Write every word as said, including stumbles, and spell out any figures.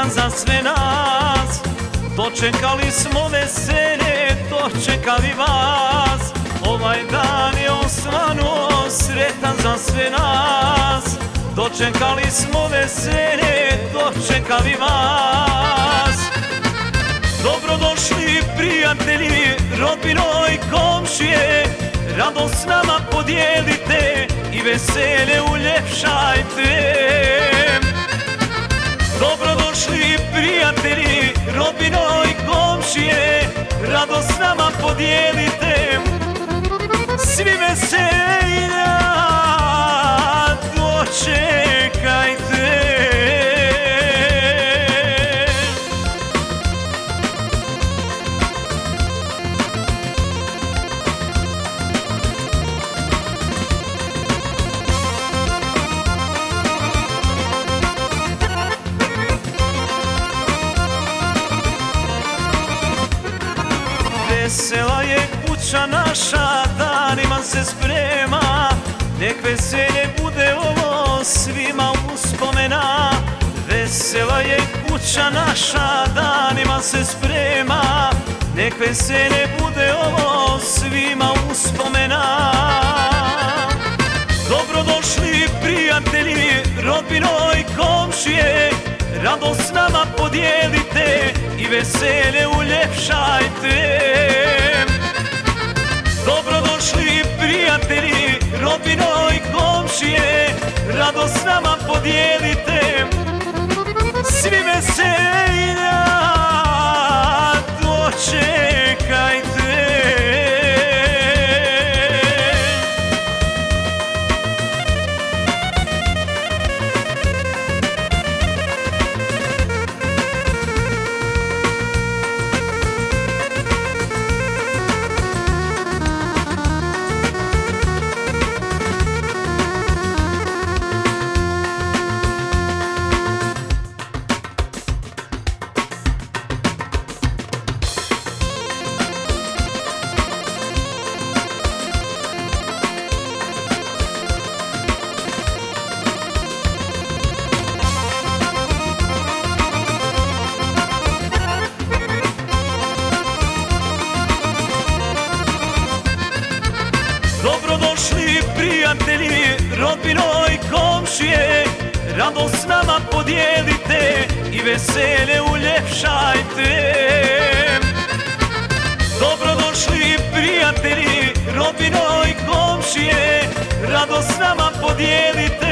sretan za sve nas. Dočekali smo veselje, dočekali vas. Ovaj dan je osvanuo, sretan za sve nas. Dočekali smo veselje, dočekali vas. Dobrodošli prijatelji, rodbino i komšije, radost s nama podijelite i veselje uljepšajte. Dobrodošli prijatelji, rodbino i komšije, radost s nama podijelite. Svi veselja dočekajte. Vesela je kuća naša, danima se sprema. Nek veselje bude ovo svima uspomena. Vesela je kuća naša, danima se sprema. Nek veselje bude ovo svima uspomena. Dobrodošli prijatelji, rodbino i komšije, radost s nama podijelite i veselje uljepšajte. Dobrodošli prijatelji, rodbino i komšije, radost s nama podijelite. Svi veselja dočekajte. Dobrodošli prijatelji, rodbino i komšije, radost s nama podijelite i veselje uljepšajte. Dobrodošli prijatelji, rodbino i komšije, radost s nama podijelite.